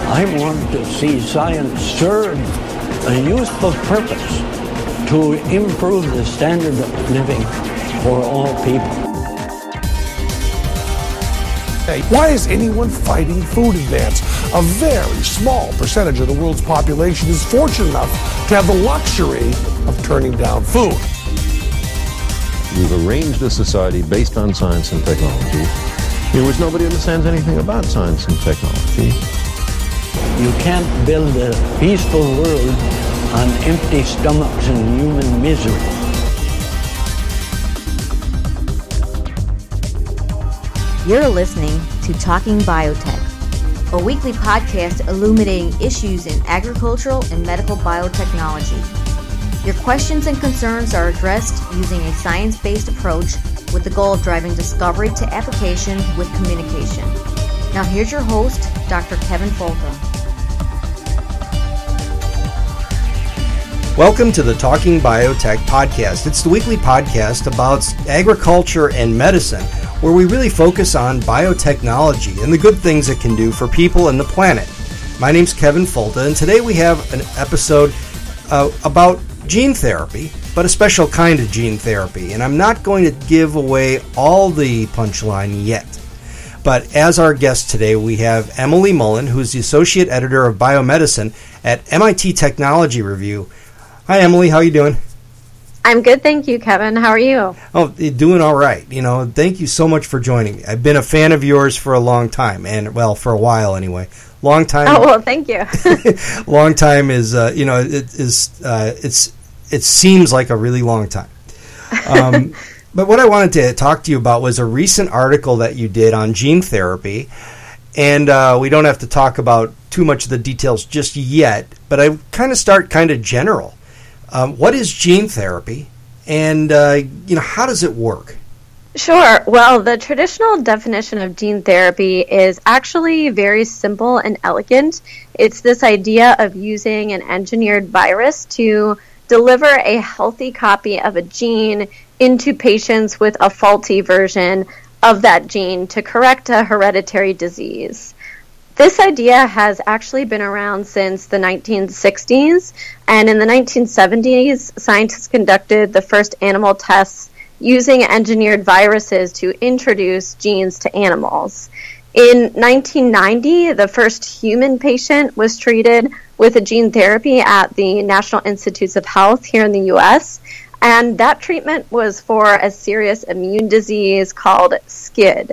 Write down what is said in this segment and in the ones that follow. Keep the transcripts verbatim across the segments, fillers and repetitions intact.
I want to see science serve a useful purpose to improve the standard of living for all people. Why is anyone fighting food advance? A very small percentage of the world's population is fortunate enough to have the luxury of turning down food. We've arranged a society based on science and technology in which nobody understands anything about science and technology. You can't build a peaceful world on empty stomachs and human misery. You're listening to Talking Biotech, a weekly podcast illuminating issues in agricultural and medical biotechnology. Your questions and concerns are addressed using a science-based approach with the goal of driving discovery to application with communication. Now here's your host, Doctor Kevin Folta. Welcome to the Talking Biotech podcast. It's the weekly podcast about agriculture and medicine, where we really focus on biotechnology and the good things it can do for people and the planet. My name's Kevin Folta, and today we have an episode uh, about gene therapy, but a special kind of gene therapy. And I'm not going to give away all the punchline yet. But as our guest today, we have Emily Mullen, who's the Associate Editor of Biomedicine at M I T Technology Review. Hi, Emily. How are you doing? I'm good, thank you, Kevin. How are you? Oh, you're doing all right. You know, thank you so much for joining me. I've been a fan of yours for a long time, and well, for a while anyway. Long time. Oh, well, thank you. Long time is, uh, you know, it is. Uh, it's it seems like a really long time. Um, but what I wanted to talk to you about was a recent article that you did on gene therapy, and uh, we don't have to talk about too much of the details just yet. But I kind of start kind of general. Um, what is gene therapy, and uh, you know, how does it work? Sure. Well, the traditional definition of gene therapy is actually very simple and elegant. It's this idea of using an engineered virus to deliver a healthy copy of a gene into patients with a faulty version of that gene to correct a hereditary disease. This idea has actually been around since the nineteen sixties, and in the nineteen seventies, scientists conducted the first animal tests using engineered viruses to introduce genes to animals. In nineteen ninety, the first human patient was treated with a gene therapy at the National Institutes of Health here in the U S, and that treatment was for a serious immune disease called S C I D.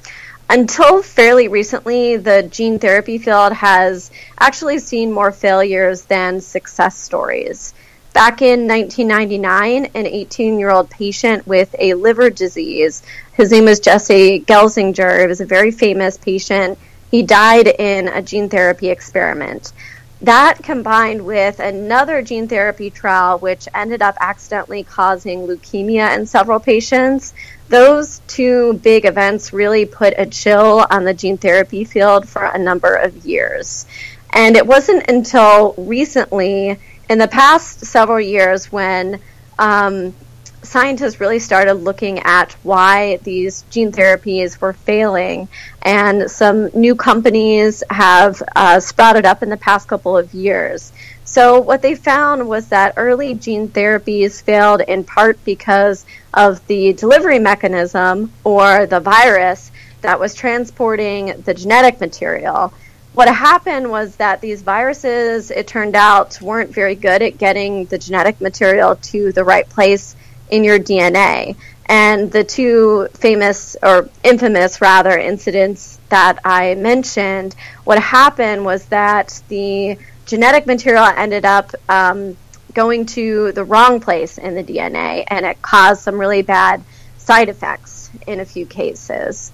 Until fairly recently, the gene therapy field has actually seen more failures than success stories. Back in nineteen ninety-nine, an eighteen-year-old patient with a liver disease, his name was Jesse Gelsinger, he was a very famous patient, he died in a gene therapy experiment. That combined with another gene therapy trial, which ended up accidentally causing leukemia in several patients, those two big events really put a chill on the gene therapy field for a number of years. And it wasn't until recently, in the past several years, when um, scientists really started looking at why these gene therapies were failing. And some new companies have uh, sprouted up in the past couple of years. So what they found was that early gene therapies failed in part because of the delivery mechanism, or the virus, that was transporting the genetic material. What happened was that these viruses, it turned out, weren't very good at getting the genetic material to the right place in your D N A. And the two famous, or infamous rather, incidents that I mentioned, what happened was that the genetic material ended up um, going to the wrong place in the D N A, and it caused some really bad side effects in a few cases.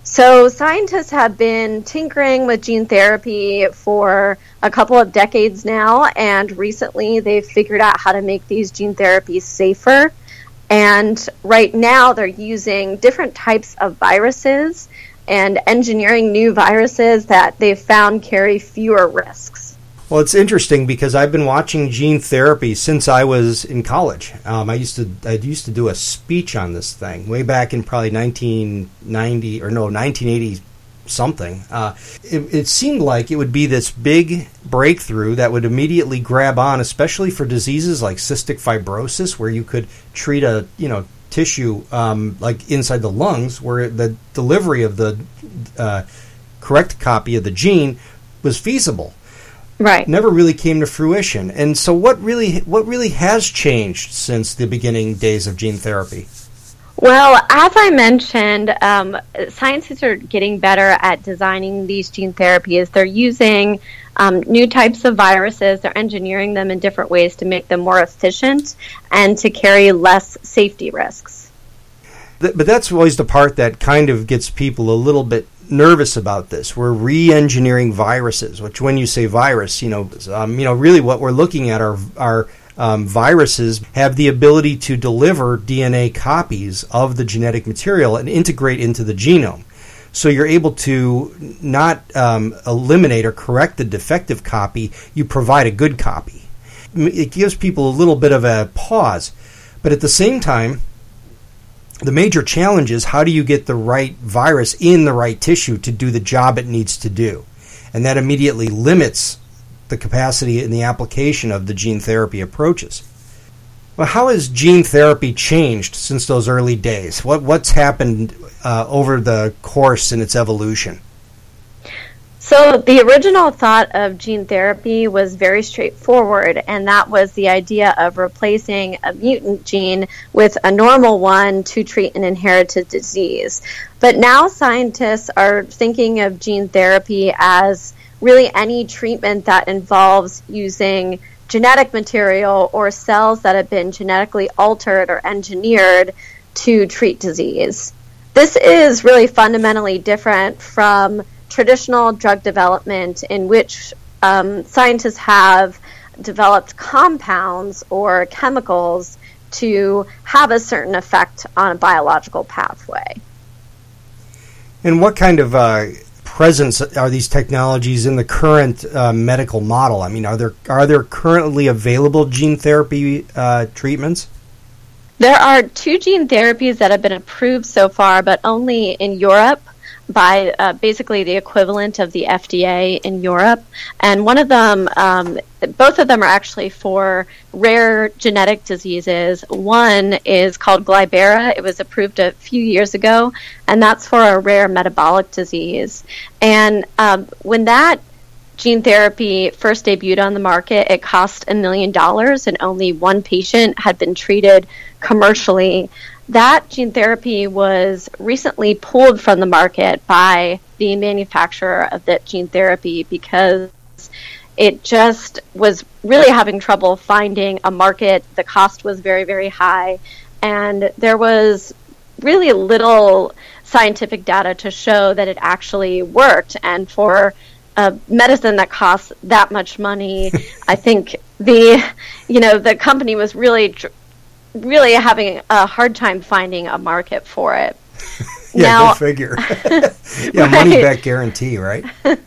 So scientists have been tinkering with gene therapy for a couple of decades now, and recently they've figured out how to make these gene therapies safer. And right now they're using different types of viruses and engineering new viruses that they've found carry fewer risks. Well, it's interesting because I've been watching gene therapy since I was in college. Um, I used to I used to do a speech on this thing way back in probably nineteen ninety or no nineteen eighty something. Uh, it, it seemed like it would be this big breakthrough that would immediately grab on, especially for diseases like cystic fibrosis, where you could treat a you know tissue um, like inside the lungs, where the delivery of the uh, correct copy of the gene was feasible. Right. Never really came to fruition. And so what really what really has changed since the beginning days of gene therapy? Well, as I mentioned, um, scientists are getting better at designing these gene therapies. They're using um, new types of viruses. They're engineering them in different ways to make them more efficient and to carry less safety risks. Th- but that's always the part that kind of gets people a little bit nervous about this. We're re-engineering viruses, which when you say virus, you know, um, you know, really what we're looking at are are Um, viruses have the ability to deliver D N A copies of the genetic material and integrate into the genome. So you're able to not um, eliminate or correct the defective copy, you provide a good copy. It gives people a little bit of a pause. But at the same time, the major challenge is how do you get the right virus in the right tissue to do the job it needs to do? And that immediately limits the capacity and the application of the gene therapy approaches. Well, how has gene therapy changed since those early days? What what's happened uh, over the course in its evolution? So the original thought of gene therapy was very straightforward, and that was the idea of replacing a mutant gene with a normal one to treat an inherited disease. But now scientists are thinking of gene therapy as really any treatment that involves using genetic material or cells that have been genetically altered or engineered to treat disease. This is really fundamentally different from traditional drug development, in which um, scientists have developed compounds or chemicals to have a certain effect on a biological pathway. And what kind of uh, presence are these technologies in the current uh, medical model? I mean, are there are there currently available gene therapy uh, treatments? There are two gene therapies that have been approved so far, but only in Europe, by uh, basically the equivalent of the F D A in Europe. And one of them, um, both of them are actually for rare genetic diseases. One is called Glybera. It was approved a few years ago, and that's for a rare metabolic disease. And um, when that gene therapy first debuted on the market, it cost a million dollars, and only one patient had been treated commercially. That gene therapy was recently pulled from the market by the manufacturer of that gene therapy because it just was really having trouble finding a market. The cost was very, very high, and there was really little scientific data to show that it actually worked. And for a medicine that costs that much money, I think the, you know, the company was really tr- really having a hard time finding a market for it. Yeah, now, go figure. Yeah, right. Money back guarantee, right?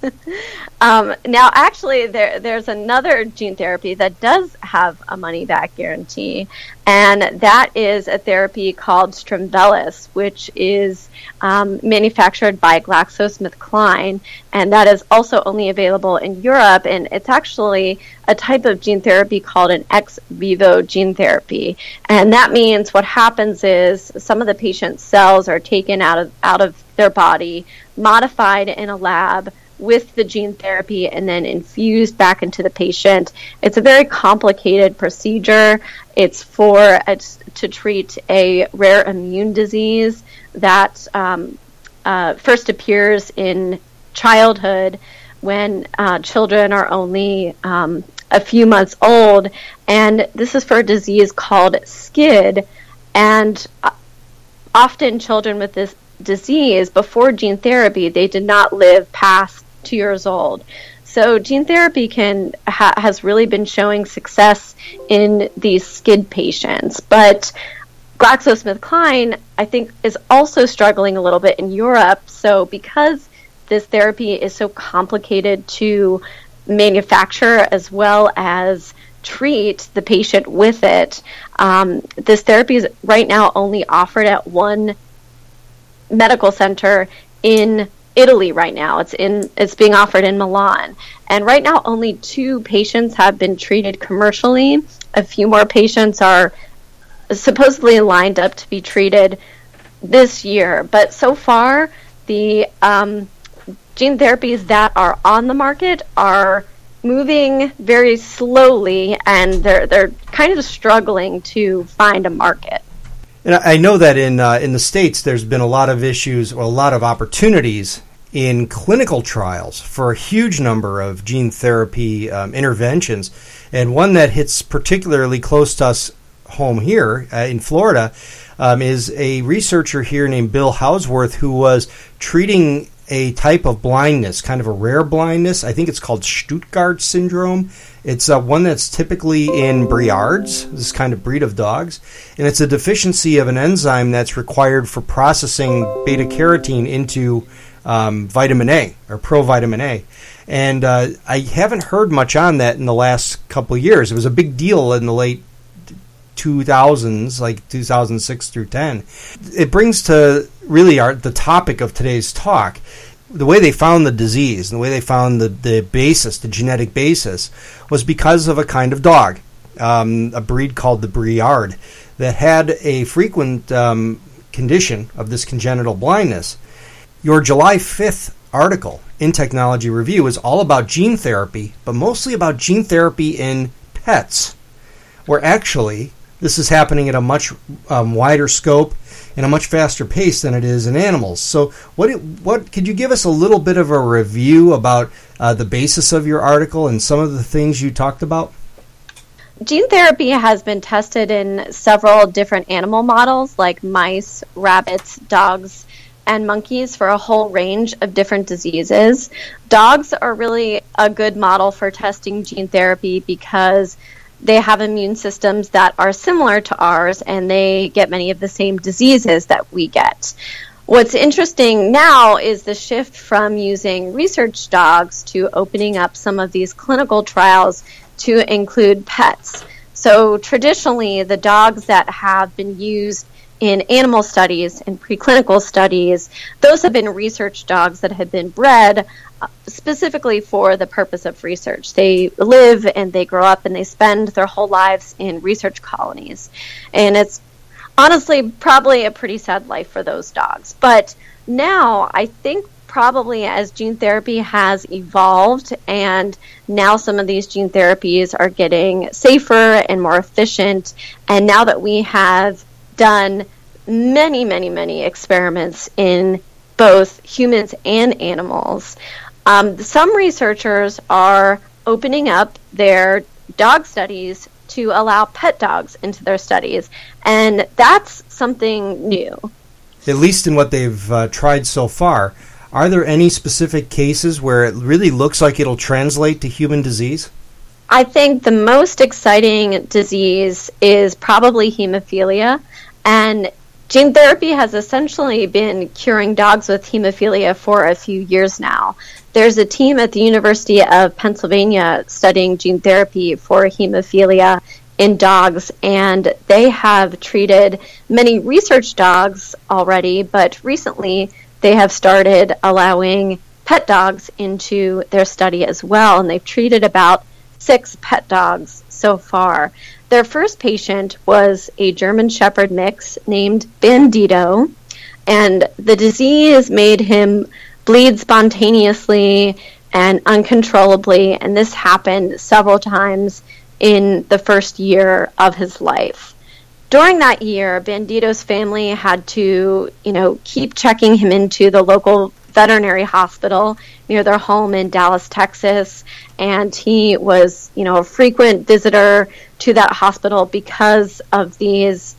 um, now, actually, there there's another gene therapy that does have a money back guarantee, and that is a therapy called Strimvelis, which is um, manufactured by GlaxoSmithKline, and that is also only available in Europe, and it's actually a type of gene therapy called an ex vivo gene therapy. And that means what happens is some of the patient's cells are taken out of out of their body, modified in a lab with the gene therapy, and then infused back into the patient. It's a very complicated procedure. It's for it's to treat a rare immune disease that um, uh, first appears in childhood when uh, children are only um, a few months old. And this is for a disease called SCID. And uh, often children with this disease, before gene therapy, they did not live past two years old. So gene therapy can ha- has really been showing success in these SCID patients. But GlaxoSmithKline, I think, is also struggling a little bit in Europe. So because this therapy is so complicated to manufacture as well as treat the patient with it, um, this therapy is right now only offered at one medical center in Italy right now. It's in it's being offered in Milan. And right now only two patients have been treated commercially. A few more patients are supposedly lined up to be treated this year. But so far, the um, gene therapies that are on the market are moving very slowly, and they're they're kind of struggling to find a market. And I know that in uh, in the States, there's been a lot of issues, or a lot of opportunities in clinical trials for a huge number of gene therapy um, interventions. And one that hits particularly close to us home here uh, in Florida um, is a researcher here named Bill Hauswirth, who was treating a type of blindness, kind of a rare blindness. I think it's called Stuttgart syndrome. It's uh, one that's typically in Briards, this kind of breed of dogs, and it's a deficiency of an enzyme that's required for processing beta-carotene into um, vitamin A, or provitamin A. And uh, I haven't heard much on that in the last couple of years. It was a big deal in the late two thousands, like two thousand six through ten. It brings to really our, the topic of today's talk. The way they found the disease, and the way they found the, the basis, the genetic basis, was because of a kind of dog, um, a breed called the Briard, that had a frequent um, condition of this congenital blindness. Your July fifth article in Technology Review is all about gene therapy, but mostly about gene therapy in pets, where actually this is happening at a much um, wider scope and a much faster pace than it is in animals. So what what could you give us a little bit of a review about uh, the basis of your article and some of the things you talked about? Gene therapy has been tested in several different animal models like mice, rabbits, dogs, and monkeys for a whole range of different diseases. Dogs are really a good model for testing gene therapy because they have immune systems that are similar to ours, and they get many of the same diseases that we get. What's interesting now is the shift from using research dogs to opening up some of these clinical trials to include pets. So traditionally, the dogs that have been used in animal studies and preclinical studies, those have been research dogs that have been bred specifically for the purpose of research. They live and they grow up and they spend their whole lives in research colonies. And it's honestly probably a pretty sad life for those dogs. But now I think probably as gene therapy has evolved and now some of these gene therapies are getting safer and more efficient, and now that we have done many, many, many experiments in both humans and animals, um, some researchers are opening up their dog studies to allow pet dogs into their studies, and that's something new. At least in what they've uh, tried so far. Are there any specific cases where it really looks like it'll translate to human disease? I think the most exciting disease is probably hemophilia, and gene therapy has essentially been curing dogs with hemophilia for a few years now. There's a team at the University of Pennsylvania studying gene therapy for hemophilia in dogs, and they have treated many research dogs already, but recently they have started allowing pet dogs into their study as well, and they've treated about six pet dogs so far. Their first patient was a German Shepherd mix named Bandito, and the disease made him bleed spontaneously and uncontrollably, and this happened several times in the first year of his life. During that year, Bandito's family had to, you know, keep checking him into the local veterinary hospital near their home in Dallas, Texas, and he was, you know, a frequent visitor to that hospital because of these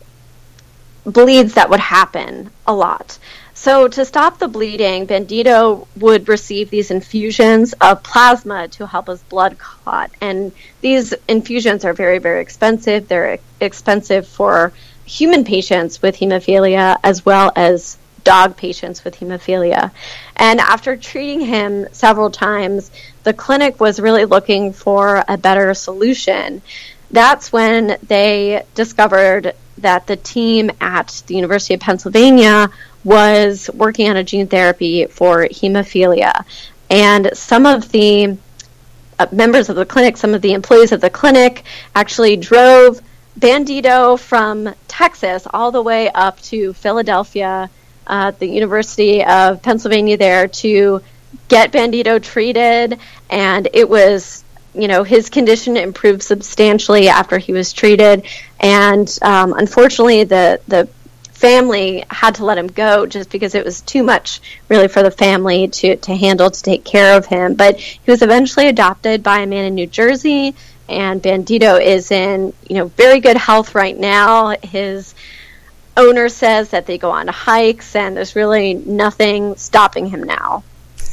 bleeds that would happen a lot. So to stop the bleeding, Bandito would receive these infusions of plasma to help his blood clot. And these infusions are very, very expensive. They're expensive for human patients with hemophilia as well as dog patients with hemophilia. And after treating him several times, the clinic was really looking for a better solution. that's when they discovered that the team at the University of Pennsylvania was working on a gene therapy for hemophilia. And some of the uh, members of the clinic, some of the employees of the clinic actually drove Bandito from Texas all the way up to Philadelphia, uh, the University of Pennsylvania there, to get Bandito treated. And it was, you know, his condition improved substantially after he was treated. And um, unfortunately, the, the family had to let him go just because it was too much really for the family to, to handle, to take care of him. But he was eventually adopted by a man in New Jersey, and Bandito is in, you know, very good health right now. His owner says that they go on hikes, and there's really nothing stopping him now.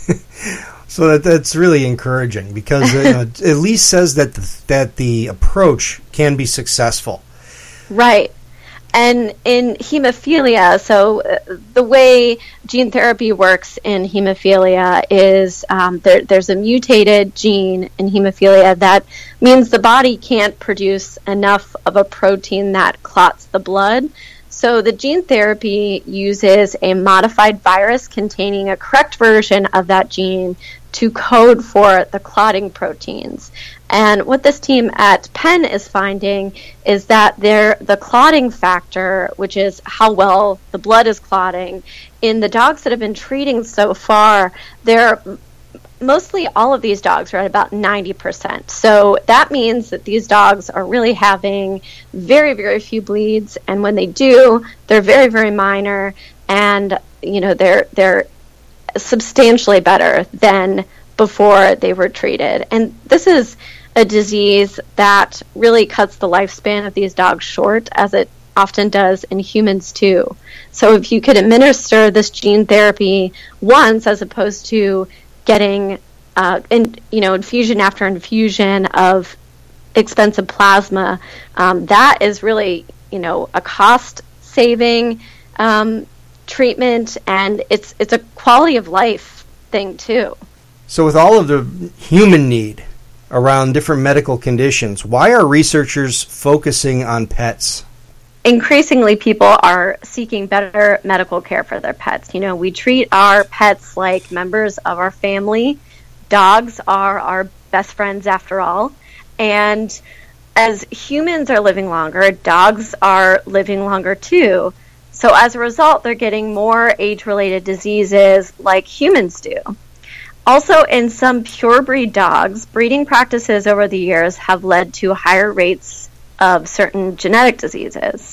So that that's really encouraging, because you know, it at least says that the, that the approach can be successful. Right. And in hemophilia, so uh, the way gene therapy works in hemophilia is um, there, there's a mutated gene in hemophilia that means the body can't produce enough of a protein that clots the blood. So the gene therapy uses a modified virus containing a correct version of that gene to code for the clotting proteins. And what this team at Penn is finding is that there, the clotting factor, which is how well the blood is clotting, in the dogs that have been treating so far, they're mostly all of these dogs are at about ninety percent. So that means that these dogs are really having very, very few bleeds, and when they do, they're very, very minor, and you know they're they're substantially better than before they were treated. And this is a disease that really cuts the lifespan of these dogs short, as it often does in humans too. So if you could administer this gene therapy once, as opposed to getting uh, in, you know, infusion after infusion of expensive plasma, um, that is really, you know, a cost-saving um, treatment, and it's it's a quality of life thing too. So with all of the human need around different medical conditions, why are researchers focusing on pets? Increasingly, people are seeking better medical care for their pets. You know, we treat our pets like members of our family. Dogs are our best friends after all. And as humans are living longer, dogs are living longer too. So as a result, they're getting more age-related diseases like humans do. Also, in some purebred dogs, breeding practices over the years have led to higher rates of certain genetic diseases.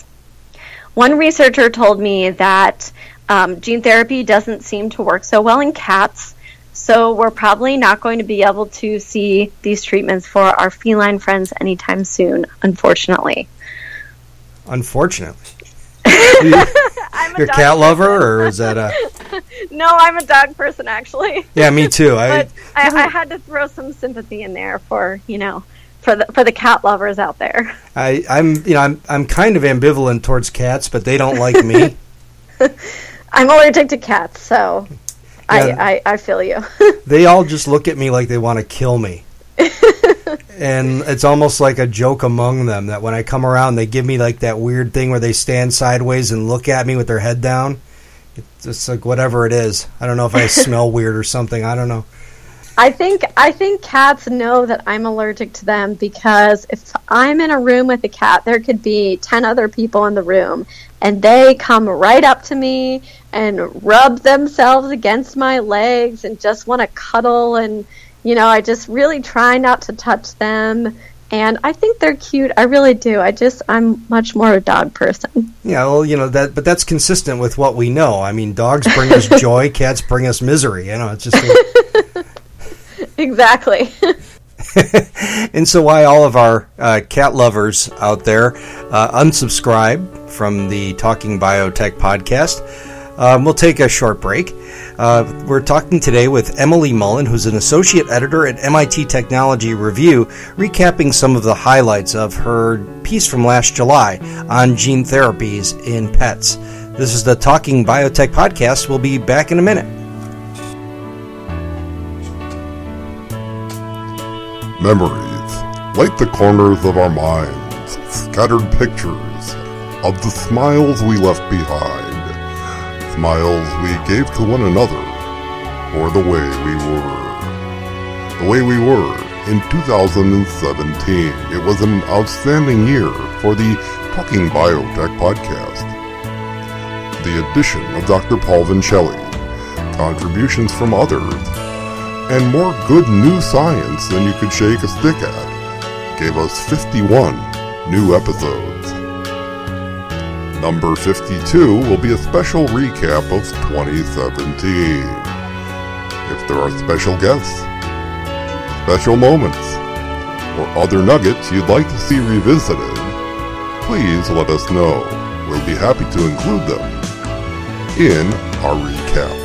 One researcher told me that um, gene therapy doesn't seem to work so well in cats, so we're probably not going to be able to see these treatments for our feline friends anytime soon, unfortunately. Unfortunately? I'm a You're a cat lover, or is that a... No, I'm a dog person, actually. Yeah, me too. I... But I, I had to throw some sympathy in there for, you know, for the for the cat lovers out there. I, I'm, you know, I'm I'm kind of ambivalent towards cats, but they don't like me. I'm allergic to cats, so yeah, I, I, I feel you. They all just look at me like they want to kill me. And it's almost like a joke among them that when I come around, they give me like that weird thing where they stand sideways and look at me with their head down. It's just like whatever it is. I don't know if I smell weird or something. I don't know. I think I think cats know that I'm allergic to them, because if I'm in a room with a cat, there could be ten other people in the room, and they come right up to me and rub themselves against my legs and just want to cuddle, and you know, I just really try not to touch them. And I think they're cute. I really do. I just, I'm much more a dog person. Yeah, well, you know, that, but that's consistent with what we know. I mean, dogs bring us joy, cats bring us misery. You know, it's just... Like... Exactly. And so why all of our uh, cat lovers out there uh, unsubscribe from the Talking Biotech podcast. Um, we'll take a short break. Uh, we're talking today with Emily Mullen, who's an associate editor at M I T Technology Review, recapping some of the highlights of her piece from last July on gene therapies in pets. This is the Talking Biotech podcast. We'll be back in a minute. Memories, like the corners of our minds, scattered pictures of the smiles we left behind, smiles we gave to one another, or the way we were. The way we were in two thousand seventeen. It was an outstanding year for the Talking Biotech podcast. The addition of Doctor Paul Vincelli, contributions from others, and more good new science than you could shake a stick at gave us fifty-one new episodes. Number fifty-two will be a special recap of twenty seventeen. If there are special guests, special moments, or other nuggets you'd like to see revisited, please let us know. We'll be happy to include them in our recap.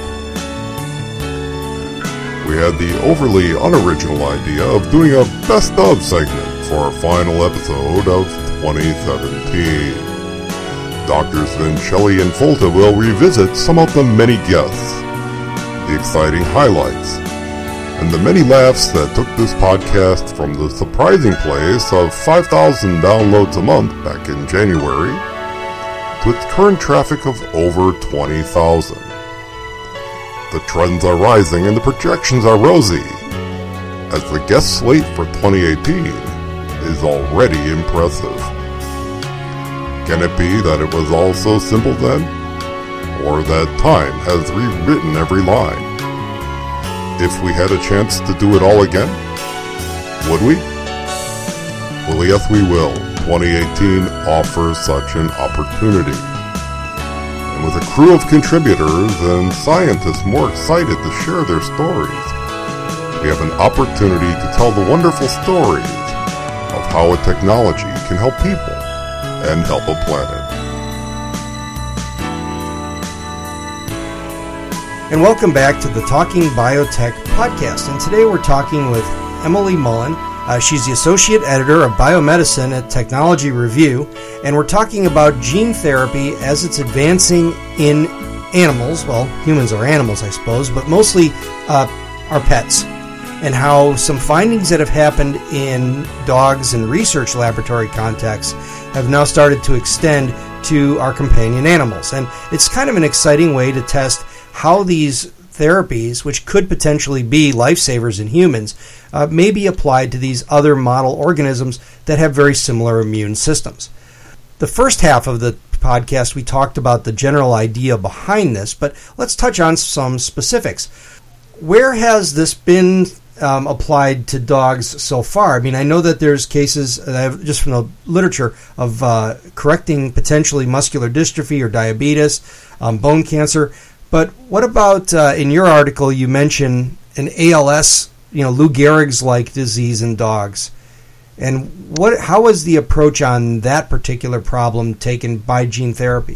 We had the overly unoriginal idea of doing a best of segment for our final episode of twenty seventeen. Doctors Vincelli and Folta will revisit some of the many guests, the exciting highlights, and the many laughs that took this podcast from the surprising place of five thousand downloads a month back in January to its current traffic of over twenty thousand. The trends are rising and the projections are rosy, as the guest slate for twenty eighteen is already impressive. Can it be that it was all so simple then? Or that time has rewritten every line? If we had a chance to do it all again, would we? Well, yes, we will. twenty eighteen offers such an opportunity. And with a crew of contributors and scientists more excited to share their stories, we have an opportunity to tell the wonderful stories of how a technology can help people and help a planet. And welcome back to the Talking Biotech podcast. And today we're talking with Emily Mullen. Uh, she's the Associate Editor of Biomedicine at Technology Review. And we're talking about gene therapy as it's advancing in animals. Well, humans are animals, I suppose, but mostly uh, our pets. And how some findings that have happened in dogs and research laboratory contexts have now started to extend to our companion animals. And it's kind of an exciting way to test how these therapies, which could potentially be lifesavers in humans, uh, may be applied to these other model organisms that have very similar immune systems. The first half of the podcast, we talked about the general idea behind this, but let's touch on some specifics. Where has this been um, applied to dogs so far? I mean, I know that there's cases, uh, just from the literature, of uh, correcting potentially muscular dystrophy or diabetes, um, bone cancer. But what about, uh, in your article, you mention an A L S, you know, Lou Gehrig's-like disease in dogs. And what? how was the approach on that particular problem taken by gene therapy?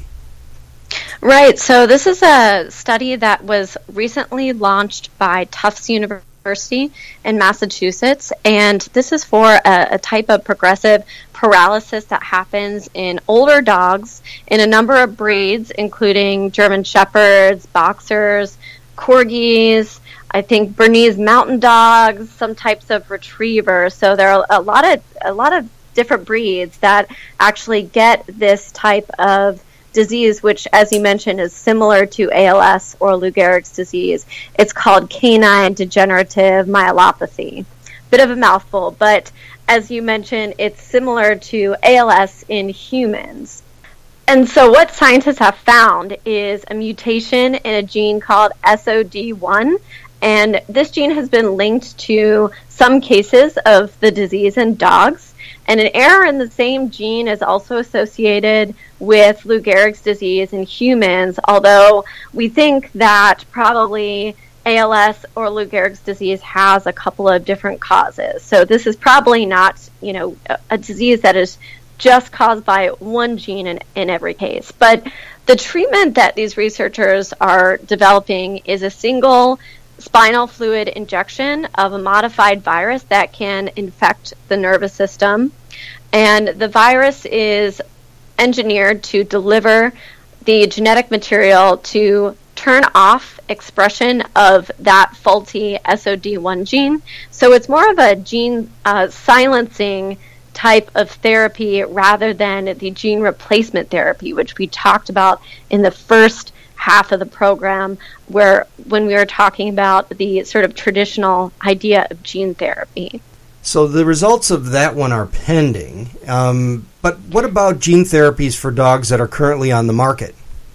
Right. So this is a study that was recently launched by Tufts University in Massachusetts. And this is for a, a type of progressive paralysis that happens in older dogs in a number of breeds, including German Shepherds, Boxers, Corgis, I think Bernese Mountain Dogs, some types of retrievers. So there are a lot of a lot of different breeds that actually get this type of disease, which, as you mentioned, is similar to A L S or Lou Gehrig's disease. It's called canine degenerative myelopathy. Bit of a mouthful, but as you mentioned, it's similar to A L S in humans. And so what scientists have found is a mutation in a gene called S O D one, and this gene has been linked to some cases of the disease in dogs. And an error in the same gene is also associated with Lou Gehrig's disease in humans, although we think that probably A L S or Lou Gehrig's disease has a couple of different causes. So this is probably not, you know, a, a disease that is just caused by one gene in, in every case. But the treatment that these researchers are developing is a single spinal fluid injection of a modified virus that can infect the nervous system. And the virus is engineered to deliver the genetic material to turn off expression of that faulty S O D one gene. So it's more of a gene uh, silencing type of therapy rather than the gene replacement therapy, which we talked about in the first half of the program, where when we were talking about the sort of traditional idea of gene therapy. So the results of that one are pending. Um, but what about gene therapies for dogs that are currently on the market?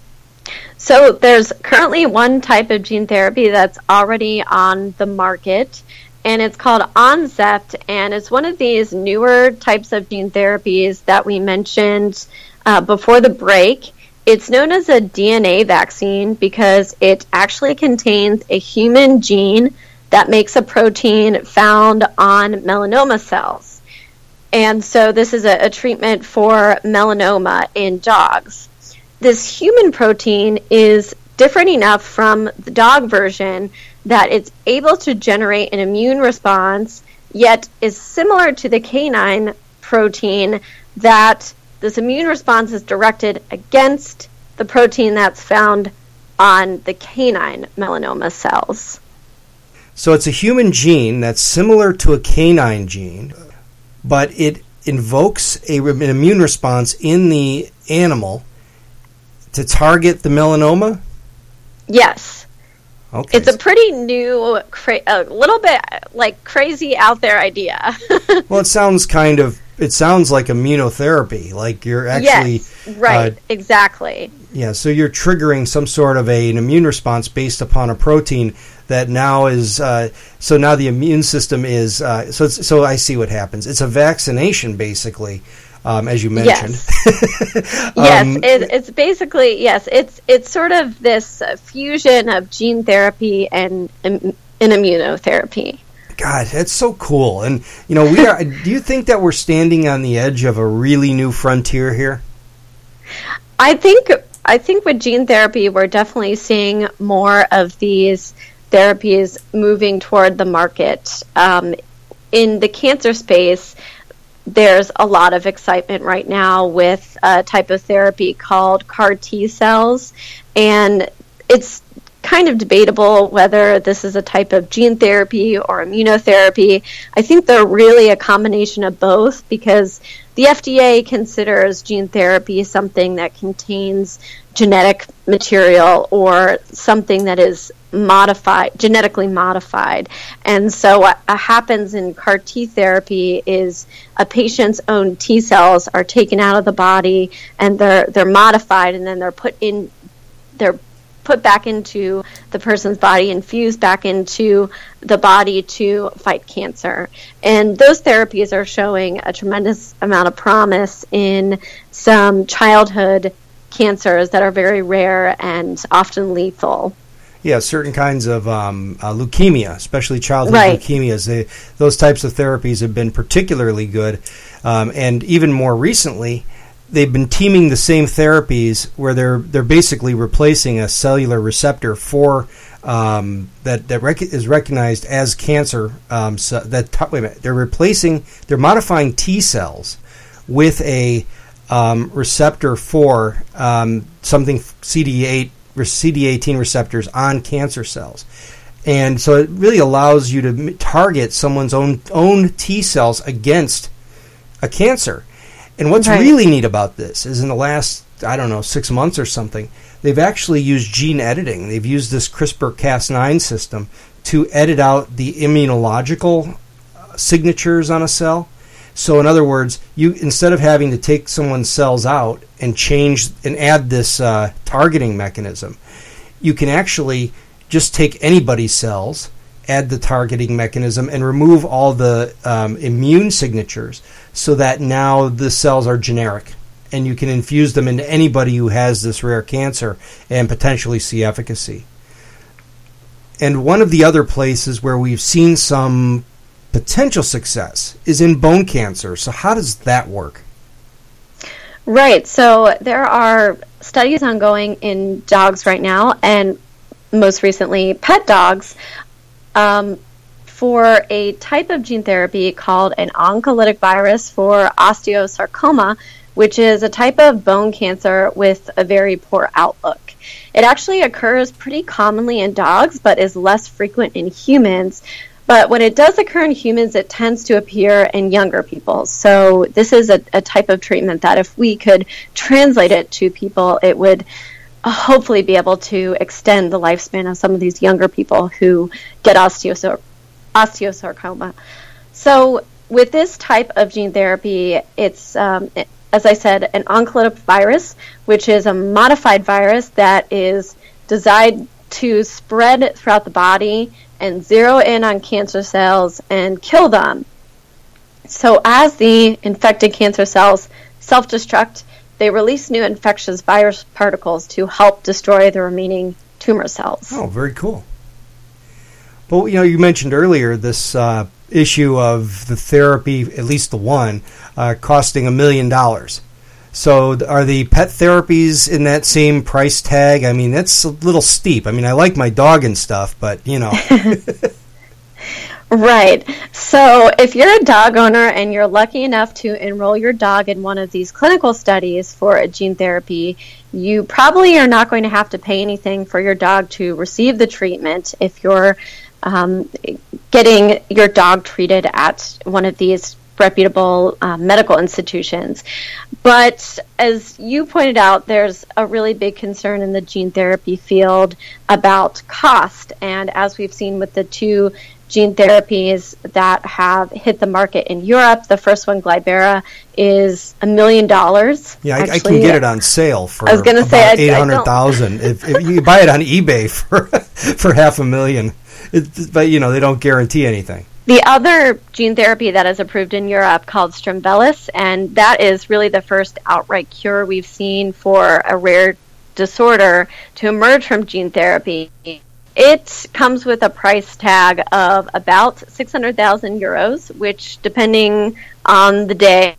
So there's currently one type of gene therapy that's already on the market, and it's called Oncept, and it's one of these newer types of gene therapies that we mentioned uh, before the break. It's known as a D N A vaccine because it actually contains a human gene that makes a protein found on melanoma cells. And so this is a, a treatment for melanoma in dogs. This human protein is different enough from the dog version that it's able to generate an immune response, yet is similar to the canine protein, that this immune response is directed against the protein that's found on the canine melanoma cells. So it's a human gene that's similar to a canine gene, but it invokes a, an immune response in the animal to target the melanoma? Yes. Okay. It's a pretty new, cra- a little bit like crazy out there idea. Well, it sounds kind of, it sounds like immunotherapy, like you're actually... Yes, right, uh, exactly. Yeah, so you're triggering some sort of a, an immune response based upon a protein that now is, uh, so now the immune system is, uh, so it's, so I see what happens. It's a vaccination, basically. Um, as you mentioned. Yes, um, yes it, it's basically, yes, it's it's sort of this uh, fusion of gene therapy and, and, and immunotherapy. God, that's so cool. And, you know, we are. Do you think that we're standing on the edge of a really new frontier here? I think, I think with gene therapy, we're definitely seeing more of these therapies moving toward the market. Um, in the cancer space, there's a lot of excitement right now with a type of therapy called C A R T cells, and it's kind of debatable whether this is a type of gene therapy or immunotherapy. I think they're really a combination of both, because the F D A considers gene therapy something that contains genetic material or something that is modified, genetically modified. And so what happens in C A R T therapy is a patient's own T cells are taken out of the body and they're they're modified, and then they're put in they're put back into the person's body, infused back into the body to fight cancer. And those therapies are showing a tremendous amount of promise in some childhood cancers that are very rare and often lethal. Yeah, certain kinds of um, uh, leukemia, especially childhood right. leukemias. They, those types of therapies have been particularly good. Um, and even more recently, they've been teaming the same therapies where they're they're basically replacing a cellular receptor for um, that that rec- is recognized as cancer. Um, so that t- wait a minute, they're replacing, they're modifying T cells with a um, receptor for um, something C D eight. C D eighteen receptors on cancer cells. And so it really allows you to target someone's own own T cells against a cancer. And what's right. really neat about this is in the last, I don't know, six months or something, they've actually used gene editing. They've used this CRISPR Cas nine system to edit out the immunological signatures on a cell. So in other words, you instead of having to take someone's cells out and change and add this uh, targeting mechanism, you can actually just take anybody's cells, add the targeting mechanism, and remove all the um, immune signatures so that now the cells are generic, and you can infuse them into anybody who has this rare cancer and potentially see efficacy. And one of the other places where we've seen some potential success is in bone cancer. So how does that work? Right. So there are studies ongoing in dogs right now, and most recently pet dogs, um, for a type of gene therapy called an oncolytic virus for osteosarcoma, which is a type of bone cancer with a very poor outlook. It actually occurs pretty commonly in dogs, but is less frequent in humans. But when it does occur in humans, it tends to appear in younger people. So this is a, a type of treatment that if we could translate it to people, it would hopefully be able to extend the lifespan of some of these younger people who get osteosar- osteosarcoma. So with this type of gene therapy, it's, um, as I said, an oncolytic virus, which is a modified virus that is designed to spread throughout the body and zero in on cancer cells and kill them. So as the infected cancer cells self-destruct, they release new infectious virus particles to help destroy the remaining tumor cells. Oh, very cool. Well, you know, you mentioned earlier this uh, issue of the therapy, at least the one, uh, costing a million dollars. So are the pet therapies in that same price tag? I mean, that's a little steep. I mean, I like my dog and stuff, but, you know. Right. So if you're a dog owner and you're lucky enough to enroll your dog in one of these clinical studies for a gene therapy, you probably are not going to have to pay anything for your dog to receive the treatment if you're um, getting your dog treated at one of these reputable uh, medical institutions. But as you pointed out, there's a really big concern in the gene therapy field about cost. And as we've seen with the two gene therapies that have hit the market in Europe, the first one, Glybera, is a million dollars. Yeah, I, I can get it on sale for I was gonna about say, eight hundred thousand dollars. If, if you buy it on eBay for for half a million. It, but, you know, they don't guarantee anything. The other gene therapy that is approved in Europe called Strimvelis, and that is really the first outright cure we've seen for a rare disorder to emerge from gene therapy. It comes with a price tag of about six hundred thousand euros, which, depending on the day,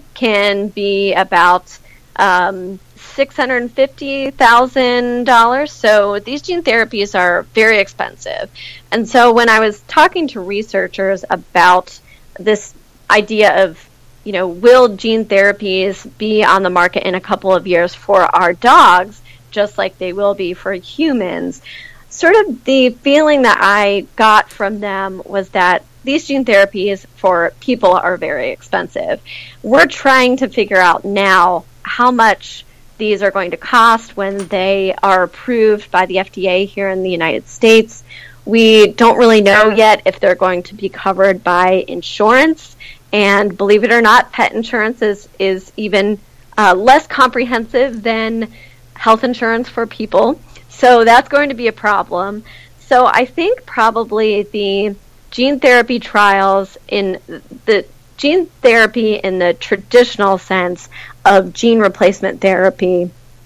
can be about um, six hundred fifty thousand dollars. So these gene therapies are very expensive. And so when I was talking to researchers about this idea of, you know, will gene therapies be on the market in a couple of years for our dogs, just like they will be for humans, sort of the feeling that I got from them was that these gene therapies for people are very expensive. We're trying to figure out now how much these are going to cost when they are approved by the F D A here in the United States. We don't really know yet if they're going to be covered by insurance. And believe it or not, pet insurance is, is even uh, less comprehensive than health insurance for people. So that's going to be a problem. So I think probably the gene therapy trials in the gene therapy in the traditional sense of gene replacement therapy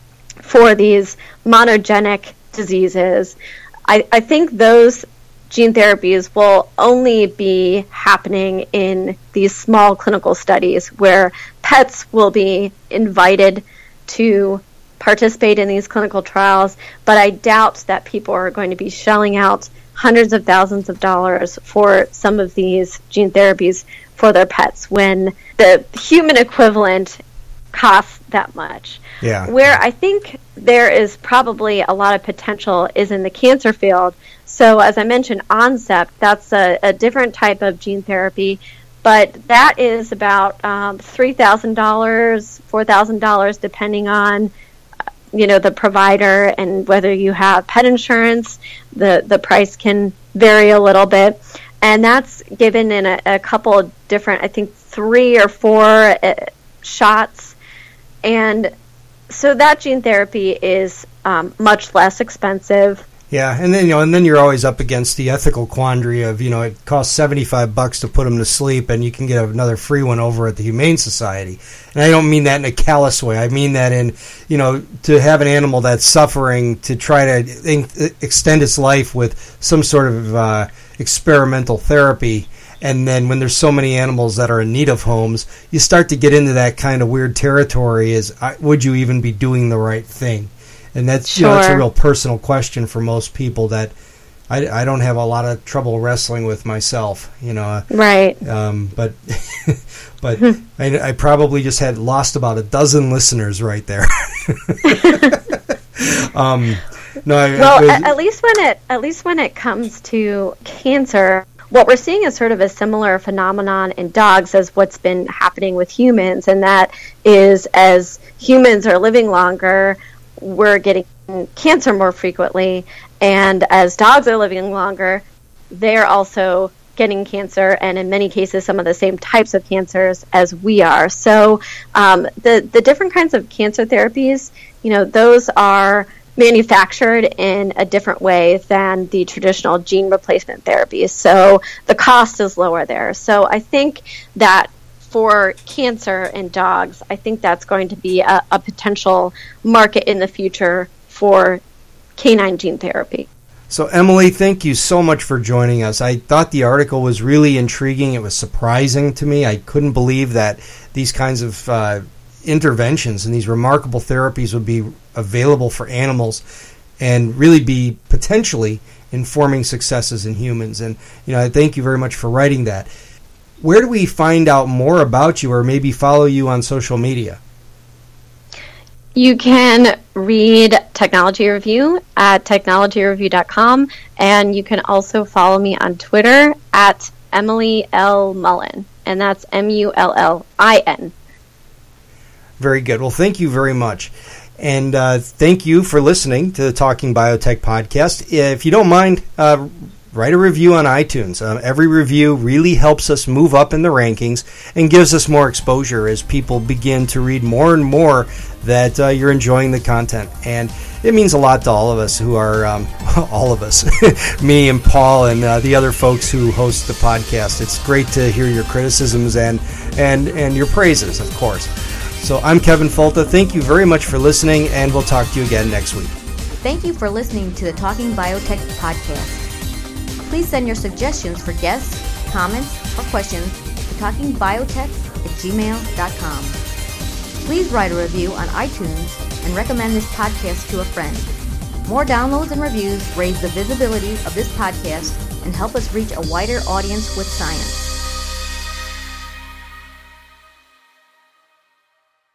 for these monogenic diseases, I, I think those gene therapies will only be happening in these small clinical studies where pets will be invited to participate in these clinical trials, but I doubt that people are going to be shelling out hundreds of thousands of dollars for some of these gene therapies for their pets when the human equivalent costs that much. Yeah. Where I think there is probably a lot of potential is in the cancer field. So as I mentioned, Oncept, that's a, a different type of gene therapy, but that is about um, three thousand dollars, four thousand dollars, depending on you know, the provider and whether you have pet insurance. The, the price can vary a little bit. And that's given in a, a couple of different, I think three or four uh, shots. And so that gene therapy is um, much less expensive. Yeah, and then you know, and then you're always up against the ethical quandary of, you know, it costs seventy-five bucks to put them to sleep, and you can get another free one over at the Humane Society. And I don't mean that in a callous way. I mean that in, you know, to have an animal that's suffering, to try to in- extend its life with some sort of uh, experimental therapy. And then when there's so many animals that are in need of homes, you start to get into that kind of weird territory. Is uh, would you even be doing the right thing? And that's, sure. you know, that's a real personal question for most people that I, I don't have a lot of trouble wrestling with myself, you know. Right. Um, but but I, I probably just had lost about a dozen listeners right there. um, no, I, well, I, at, at least when it at least when it comes to cancer, what we're seeing is sort of a similar phenomenon in dogs as what's been happening with humans, and that is as humans are living longer, we're getting cancer more frequently, and as dogs are living longer, they're also getting cancer, and in many cases some of the same types of cancers as we are. So um, the, the different kinds of cancer therapies, you know, those are manufactured in a different way than the traditional gene replacement therapies. So the cost is lower there. So I think that for cancer in dogs, I think that's going to be a, a potential market in the future for canine gene therapy. So, Emily, thank you so much for joining us. I thought the article was really intriguing. It was surprising to me. I couldn't believe that these kinds of uh, interventions and these remarkable therapies would be available for animals and really be potentially informing successes in humans. And, you know, I thank you very much for writing that. Where do we find out more about you or maybe follow you on social media? You can read Technology Review at technology review dot com, and you can also follow me on Twitter at Emily L. Mullin, and that's M U L L I N. Very good. Well, thank you very much. And uh, thank you for listening to the Talking Biotech podcast. If you don't mind, uh, write a review on iTunes. Uh, every review really helps us move up in the rankings and gives us more exposure as people begin to read more and more that uh, you're enjoying the content. And it means a lot to all of us who are, um, all of us, me and Paul and uh, the other folks who host the podcast. It's great to hear your criticisms and, and, and your praises, of course. So I'm Kevin Folta. Thank you very much for listening, and we'll talk to you again next week. Thank you for listening to the Talking Biotech podcast. Please send your suggestions for guests, comments, or questions to talkingbiotech at gmail dot com. Please write a review on iTunes and recommend this podcast to a friend. More downloads and reviews raise the visibility of this podcast and help us reach a wider audience with science.